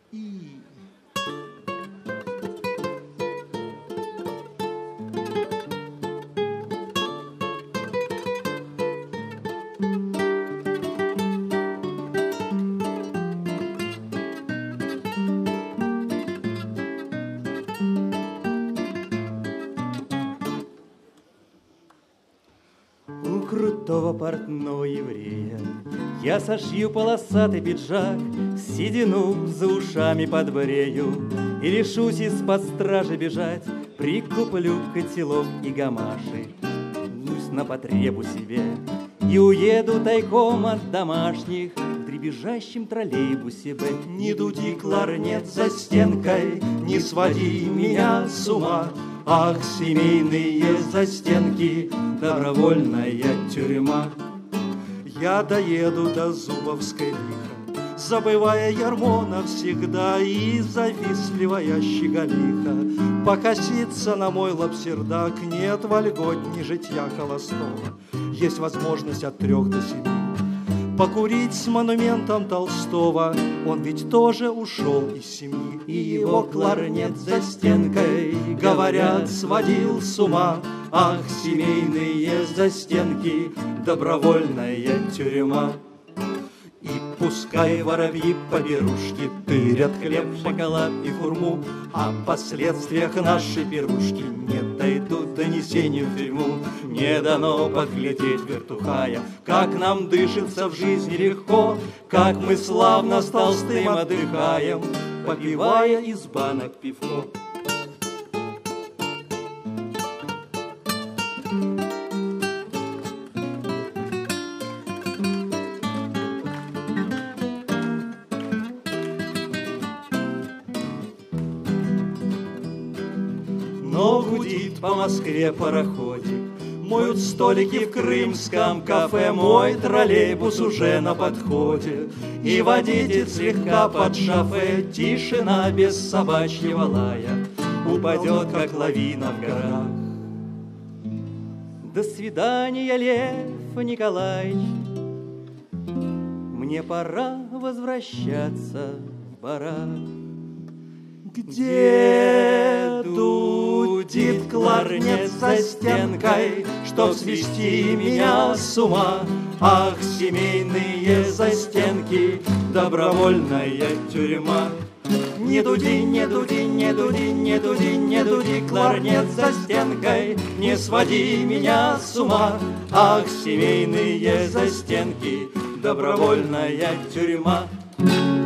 И... У крутого портного еврея я сошью полосатый пиджак, седину за ушами подбрею и решусь из-под стражи бежать. Прикуплю котелок и гамаши, нусь на потребу себе и уеду тайком от домашних в дребезжащем троллейбусе Б. Не дуди, кларнет, за стенкой, не своди меня с ума. Ах, семейные застенки, добровольная тюрьма. Я доеду до Зубовской лихо, забывая ярмо навсегда, и завистливая щеголиха покосится на мой лапсердак. Нет вольготни житья холостого, есть возможность от 3 до 7 покурить с монументом Толстого. Он ведь тоже ушел из семьи, и его кларнет за стенкой, говорят, сводил с ума. Ах, семейные застенки, добровольная тюрьма. И пускай воробьи-поберушки тырят хлеб, шоколад и хурму, о последствиях нашей пирушки не дойдут донесения в тюрьму. Не дано подглядеть вертухая, как нам дышится в жизни легко, как мы славно с Толстым отдыхаем, попивая из банок пивко. Но гудит по Москве пароходик, моют столики в крымском кафе, мой троллейбус уже на подходе, и водитель слегка под шофе. Тишина без собачьего лая упадет, как лавина в горах. До свидания, Лев Николаевич, мне пора возвращаться в барак. Где дудит кларнет за стенкой, чтоб свести меня с ума? Ах, семейные застенки, добровольная тюрьма. Не дуди, не дуди, не дуди, не дуди, не дуди, кларнет за стенкой, не своди меня с ума. Ах, семейные застенки, добровольная тюрьма.